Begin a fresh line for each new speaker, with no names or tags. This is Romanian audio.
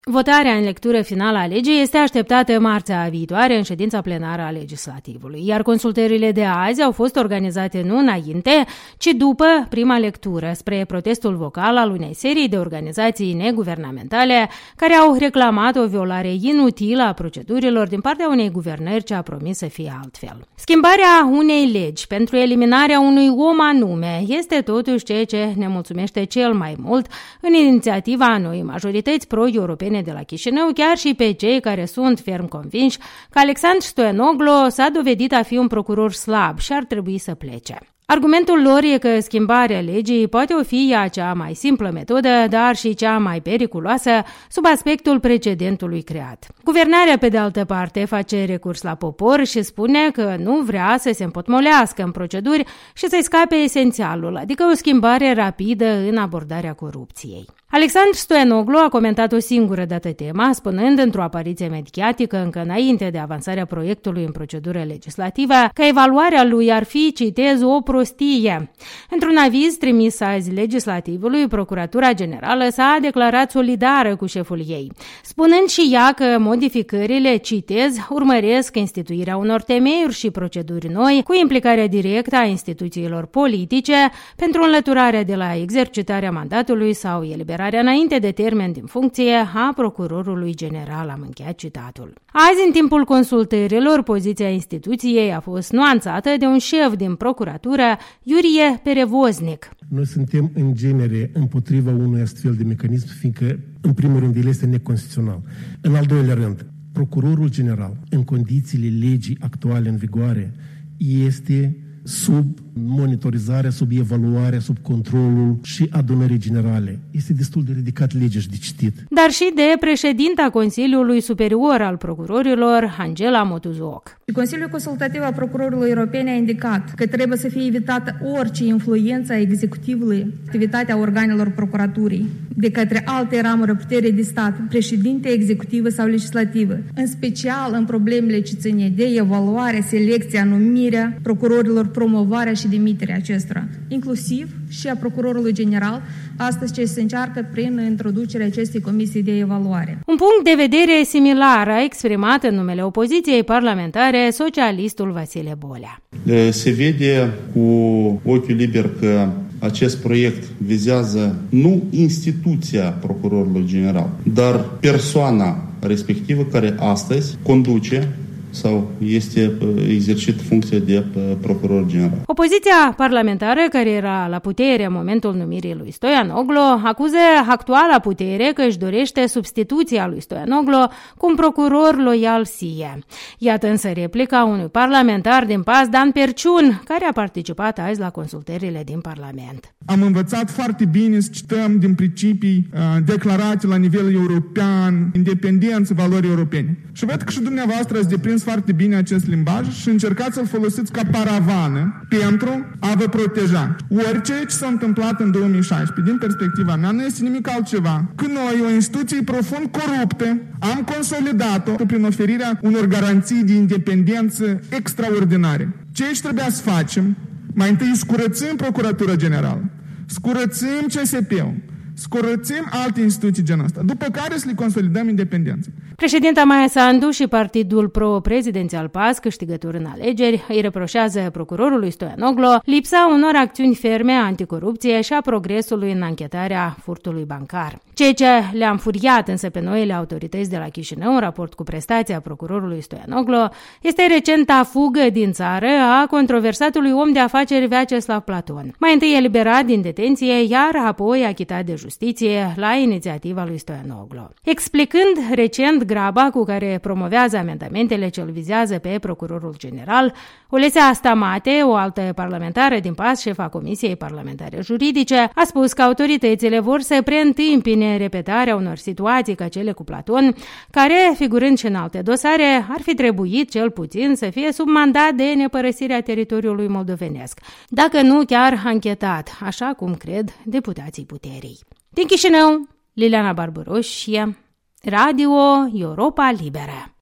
Votarea în lectură finală a legii este așteptată marțea viitoare în ședința plenară a Legislativului, iar consultările de azi au fost organizate nu înainte, ci după prima lectură, spre protestul vocal al unei serii de organizații neguvernamentale care au reclamat o violare inutilă a procedurilor din partea unei guvernări ce a promis să fie altfel. Schimbarea unei legi pentru eliminarea unui om anume este totuși ceea ce ne mulțumește cel mai mult în inițiativa noii majorități pro-europene de la Chișinău, chiar și pe cei care sunt ferm convinși că Alexandru Stoianoglo s-a dovedit a fi un procuror slab și ar trebui să plece. Argumentul lor e că schimbarea legii poate fi ea cea mai simplă metodă, dar și cea mai periculoasă sub aspectul precedentului creat. Guvernarea, pe de altă parte, face recurs la popor și spune că nu vrea să se împotmolească în proceduri și să-i scape esențialul, adică o schimbare rapidă în abordarea corupției. Alexandru Stoianoglo a comentat o singură dată tema, spunând într-o apariție mediatică încă înainte de avansarea proiectului în procedură legislativă că evaluarea lui ar fi, citez, o prostie. Într-un aviz trimis azi Legislativului, Procuratura Generală s-a declarat solidară cu șeful ei, spunând și ea că modificările, citez, urmăresc instituirea unor temeiuri și proceduri noi cu implicarea directă a instituțiilor politice pentru înlăturarea de la exercitarea mandatului sau eliberarea înainte de termen din funcție a procurorului general, am încheiat citatul. Azi, în timpul consultărilor, poziția instituției a fost nuanțată de un șef din procuratură, Iurie Perevoznic.
Noi suntem în genere împotriva unui astfel de mecanism, fiindcă, în primul rând, el este neconstituțional. În al doilea rând, procurorul general, în condițiile legii actuale în vigoare, este sub monitorizarea, sub evaluarea, sub controlul și adunării generale. Este destul de ridicat legea și de citit.
Dar și de președinta Consiliului Superior al Procurorilor, Angela Motuzoc.
Consiliul Consultativ al Procurorilor Europene a indicat că trebuie să fie evitată orice influență a executivului, activitatea organelor procuraturii, de către alte ramuri putere de stat, președinte executivă sau legislativă, în special în problemele ce ține de evaluare, selecția, numirea procurorilor, promovarea și demiterea acestora, inclusiv și a procurorului general, astăzi ce se încearcă prin introducerea acestei comisii de evaluare.
Un punct de vedere similar a exprimat în numele opoziției parlamentare socialistul Vasile Bolea.
Se vede cu ochiul liber că acest proiect vizează nu instituția procurorului general, dar persoana respectivă care astăzi conduce sau este exercit funcția de procuror general.
Opoziția parlamentară, care era la putere în momentul numirii lui Stoianoglo, acuză actuala putere că își dorește substituția lui Stoianoglo cu un procuror loial SIE. Iată însă replica unui parlamentar din PAS, Dan Perciun, care a participat azi la consultările din Parlament.
Am învățat foarte bine să cităm din principii declarate la nivel european, independență, valori europene. Și văd că și dumneavoastră ați deprins foarte bine acest limbaj și încercați să-l folosiți ca paravană pentru a vă proteja. Orice ce s-a întâmplat în 2016, din perspectiva mea, nu este nimic altceva. Când noi, o instituție profund coruptă, am consolidat-o prin oferirea unor garanții de independență extraordinare. Ce trebuia să facem? Mai întâi scurățim Procuratura Generală, scurățim CSP-ul, scurățim alte instituții genul ăsta, după care să le consolidăm independența.
Președinta Maia Sandu și partidul pro-prezidențial PAS, câștigător în alegeri, îi reproșează procurorului Stoianoglo lipsa unor acțiuni ferme anticorupție și a progresului în anchetarea furtului bancar. Ceea ce le-a înfuriat însă pe noile autorități de la Chișinău în raport cu prestația procurorului Stoianoglo este recenta fugă din țară a controversatului om de afaceri Vyacheslav Platon. Mai întâi eliberat din detenție, iar apoi achitat de justiție la inițiativa lui Stoianoglo. Explicând recent graba cu care promovează amendamentele ce îl vizează pe procurorul general, Olesea Stamate, o altă parlamentară din PAS, șefa Comisiei Parlamentare Juridice, a spus că autoritățile vor să preîntâmpine repetarea unor situații ca cele cu Platon, care, figurând și în alte dosare, ar fi trebuit cel puțin să fie sub mandat de nepărăsire a teritoriului moldovenesc, dacă nu chiar anchetat, așa cum cred deputații puterii. Din Chișinău, Liliana Barbaroșie, Radio Europa Liberă.